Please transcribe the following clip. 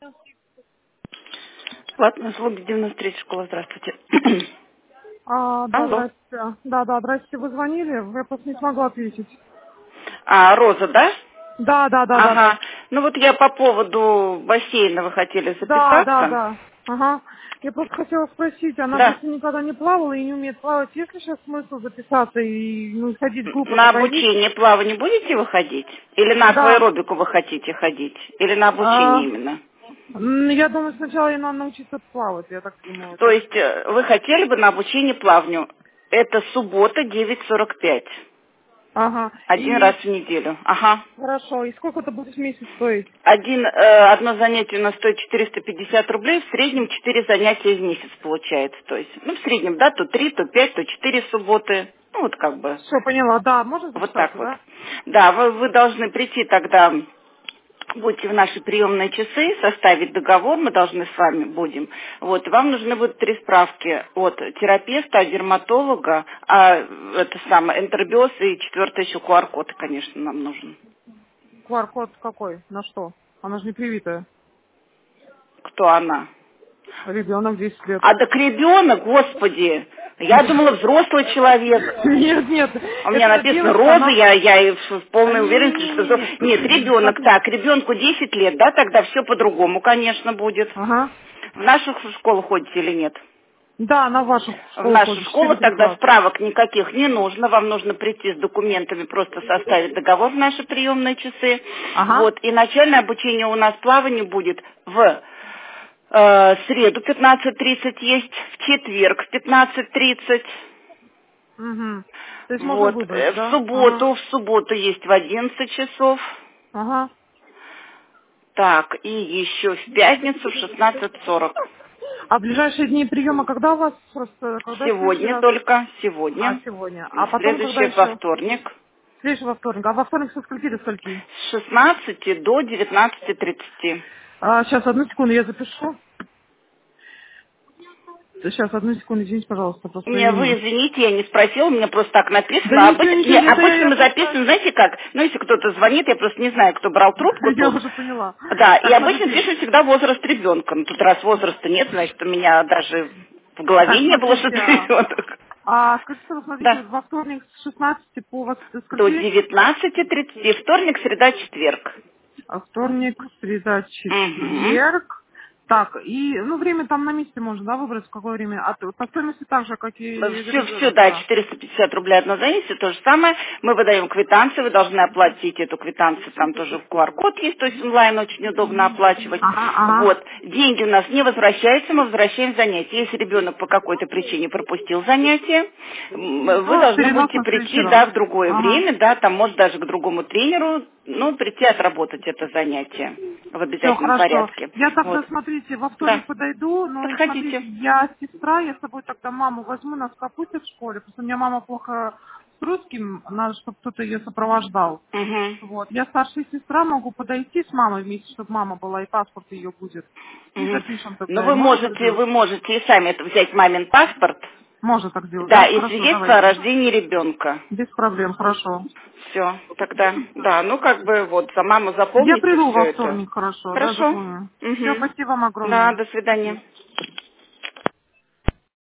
Платные услуги 93 школа, здравствуйте. Да, Алло. здрасте. Да, здрасте. Вы звонили? Я просто не смогла ответить. А, Роза, да? Да. Ага. Ну вот я по поводу бассейна вы хотели записаться. Да. Ага. Я просто хотела спросить, она Да. просто никогда не плавала и не умеет плавать. Есть ли сейчас смысл записаться и ну, ходить глупо На на больницу? обучение плаванию будете вы ходить? Или на Да. акваэробику вы хотите ходить? Или на обучение А, именно? я думаю, сначала ей надо научиться плавать, я так думаю. То есть вы хотели бы на обучение плаванию? Это суббота 9:45. Ага. Один раз И в неделю. Ага. хорошо. И сколько это будет в месяц стоить? Одно занятие у нас стоит 450 рублей, в среднем 4 занятия в месяц получается. То есть, ну, в среднем, да, то 3, то 5, то 4 субботы. Ну, вот как бы, Все, поняла. Да, можно вот так записаться, вот. да? Да, вы должны прийти тогда, будете в наши приемные часы, составить договор, мы должны с вами будем. Вот, вам нужны будут 3 справки от терапевта, от дерматолога, это самое, энтеробиоз и 4 еще QR-код, конечно, нам нужен. QR-код какой? На что? Она же не привитая. Кто она? Ребенок 10 лет. А так ребенок, господи, я думала взрослый человек. Нет, У меня это написано девочка, Роза, она... я и в полной уверенности, что... Не-не-не-не-не. Нет, ребенок, Смотри. так, ребенку 10 лет, да, тогда все по-другому, конечно, будет. Ага. В нашу школу ходите или нет? Да, она в вашу В школу нашу ходит, школу 4-3 тогда класс. справок никаких не нужно, вам нужно прийти с документами, просто составить договор в наши приемные часы. Ага. Вот, и начальное обучение у нас плаванию будет в среду 15:30 есть, в четверг в 15:30. Угу. То есть можно Вот, выбрать, да? Ага. в субботу есть в 11 часов. Ага. Так, и еще в пятницу в 16:40. А ближайшие дни приема когда у вас? Просто когда в следующий Сегодня раз? только, сегодня. Сегодня. А И потом когда следующее во еще? вторник. Следующего вторника. А во вторник со скольки до скольки? С 16 до 19:30. Сейчас, одну секунду, я запишу. Сейчас, одну секунду, извините, пожалуйста, просто Не, я вы не... извините, я не спросила, у меня просто так Да написано. ничего, ничего, Не, это обычно я мы просто... записываем, знаете как? Ну, если кто-то звонит, я просто не знаю, кто брал трубку Я тут. уже поняла. Да, и Так, обычно смотрите. пишут всегда возраст ребенка. Ну, тут раз возраста нет, значит, у меня даже в голове Так, не было, что смотрите. это ребенок. Скажите, вы смотрите, Да. во вторник с 16 по вас до До скольки? 19:30, вторник, среда, четверг. Вторник, среда, Угу. четверг. Так, и, ну, время там на месте можно, да, выбрать, в какое время? По стоимости так же, как и Все, ребенок, да, да. 450 рублей одно занятие, то же самое. Мы выдаем квитанции, вы должны оплатить эту квитанцию, там тоже QR-код есть, то есть онлайн очень удобно оплачивать. Ага. Вот. Деньги у нас не возвращаются, мы возвращаем занятия. Если ребенок по какой-то причине пропустил занятие, вы То должны перенос будете на следующий прийти, раз. да, в другое Ага. время, да, там, может, даже к другому тренеру, ну, прийти отработать это занятие в Все, обязательном хорошо. порядке. Я тогда, Вот. смотрите, во Да. вторник подойду, но и смотрите, Подходите. я сестра, я с собой тогда маму возьму, нас пропустят в школе, потому что у меня мама плохо с русским, надо, чтобы кто-то ее сопровождал. Угу. Вот. Я старшая сестра, могу подойти с мамой вместе, чтобы мама была, и паспорт ее будет. И Мгм. запишем Но тогда. И можно так сделать? вы можете и сами это взять мамин паспорт, Можно так сделать, да, да? и Хорошо, свидетельство о давайте. рождении ребенка. Без проблем, хорошо. Все, тогда, да, ну как бы вот за маму Я заполните приду все во это. вторник, хорошо, да, Хорошо. запомню. Все, Угу. спасибо вам Да, огромное. до свидания.